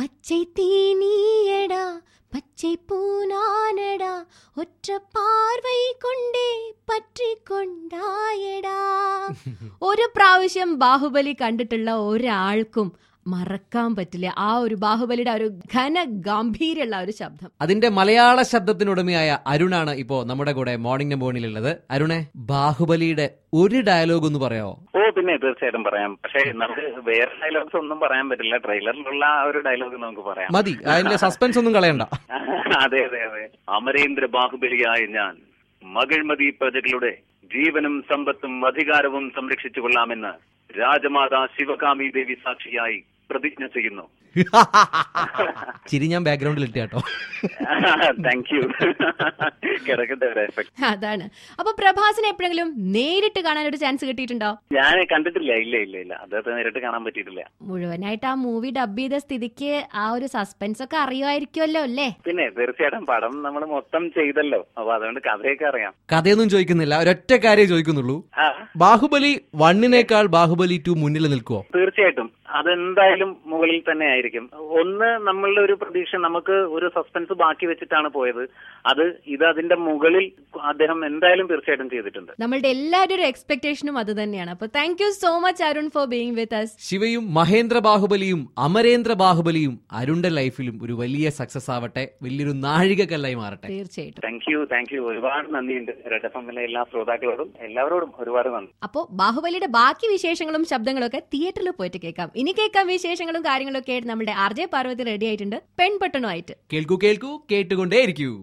பச்சை தீனியடா பச்சை பூனானடா ഒറ്റ പാർവൈ കൊണ്ടേ പറ്റി കൊണ്ടായടാ. ഒരു പ്രാവശ്യം ബാഹുബലി കണ്ടിട്ടുള്ള ഒരാൾക്കും മറക്കാൻ പറ്റില്ല ആ ഒരു ബാഹുബലിയുടെ ഒരു ഘന ഗംഭീരമുള്ള ഒരു ശബ്ദം. അതിന്റെ മലയാള ശബ്ദത്തിനുടമയായ അരുണാണ് ഇപ്പോ നമ്മുടെ കൂടെ മോർണിംഗ് നമ്പോണിലുള്ളത്. അരുണെ, ബാഹുബലിയുടെ ഒരു ഡയലോഗ് ഒന്ന് പറയാമോ? ഓ പിന്നെ തീർച്ചയായിട്ടും പറയാം. പക്ഷേ നമുക്ക് വേറെ ഡയലോഗ്സ് ഒന്നും പറയാൻ പറ്റില്ല. ട്രെയിലറിലുള്ള ആ ഒരു ഡയലോഗ് നമുക്ക് പറയാം. മതി, അതിന്റെ സസ്പെൻസ് ഒന്നും കളയണ്ട. അതെ അതെ അതെ. അമരേന്ദ്ര ബാഹുബലിയായ ഞാൻ മകൾമതി പ്രജകളുടെ ജീവനും സമ്പത്തും അധികാരവും സംരക്ഷിച്ചു കൊള്ളാമെന്ന് രാജമാതാ ശിവകാമി ദേവി സാക്ഷിയായി പ്രതിജ്ഞ ചെയ്യുന്നു. ചിരി ഞാൻ ബാക്ക്ഗ്രൗണ്ടിൽ ഇട്ട കേട്ടോ. Thank you. അതാണ്. അപ്പൊ പ്രഭാസിനെ എപ്പോഴെങ്കിലും നേരിട്ട് കാണാൻ ഒരു ചാൻസ് കിട്ടിയിട്ടുണ്ടോ? ഞാൻ കണ്ടിട്ടില്ല. ഇല്ല ഇല്ല ഇല്ല, അദ്ദേഹത്തെ നേരിട്ട് കാണാൻ പറ്റിയിട്ടില്ല. മുഴുവനായിട്ട് ആ മൂവി ഡബ് ചെയ്ത സ്ഥിതിക്ക് ആ ഒരു സസ്പെൻസ് ഒക്കെ അറിയുമായിരിക്കുമല്ലോ അല്ലേ? പിന്നെ തീർച്ചയായിട്ടും പടം നമ്മൾ മൊത്തം ചെയ്തല്ലോ, അപ്പൊ അതുകൊണ്ട് കഥയൊക്കെ അറിയാം. കഥയൊന്നും ചോദിക്കുന്നില്ല, ഒരൊറ്റ കാര്യം ചോദിക്കുന്നുള്ളൂ. ബാഹുബലി 1 ബാഹുബലി 2 മുന്നിൽ നിൽക്കുവോ? തീർച്ചയായിട്ടും അതെന്തായാലും മുകളിൽ തന്നെ ആയിരിക്കും. ഒന്ന്, നമ്മളുടെ ഒരു പ്രതീക്ഷ, നമുക്ക് ഒരു സസ്പെൻസ് ബാക്കി വെച്ചിട്ടാണ് പോയത്. ഇത് അതിന്റെ മുകളിൽ അദ്ദേഹം എന്തായാലും തീർച്ചയായിട്ടും ചെയ്തിട്ടുണ്ട്. നമ്മളുടെ എല്ലാവരുടെ ഒരു എക്സ്പെക്ടേഷനും അത് തന്നെയാണ്. അപ്പൊ thank you so much Arun for being with us. ശിവയും മഹേന്ദ്ര ബാഹുബലിയും അമരേന്ദ്ര ബാഹുബലിയും അരുണിന്റെ ലൈഫിലും ഒരു വലിയ സക്സസ് ആവട്ടെ, വലിയൊരു നാഴികക്കല്ലായി മാറട്ടെ. തീർച്ചയായിട്ടും. Thank you. ഒരുപാട് നന്ദിയുണ്ട് റെഡ് എഫ്എമ്മിലെ എല്ലാ ശ്രോതാക്കളോടും എല്ലാവരോടും ഒരുപാട് നന്ദി. അപ്പോ ബാഹുബലിയുടെ ബാക്കി വിശേഷങ്ങളും ശബ്ദങ്ങളും ഒക്കെ തിയേറ്ററിൽ പോയിട്ട് കേൾക്കാം. ഇനി കേൾക്കാം വിശേഷങ്ങളും കാര്യങ്ങളൊക്കെ ആയിട്ട് നമ്മുടെ RJ പാർവതി റെഡി ആയിട്ടുണ്ട് പെൺപട്ടണമായിട്ട്. കേൾക്കൂ കേട്ടുകൊണ്ടേയിരിക്കൂ.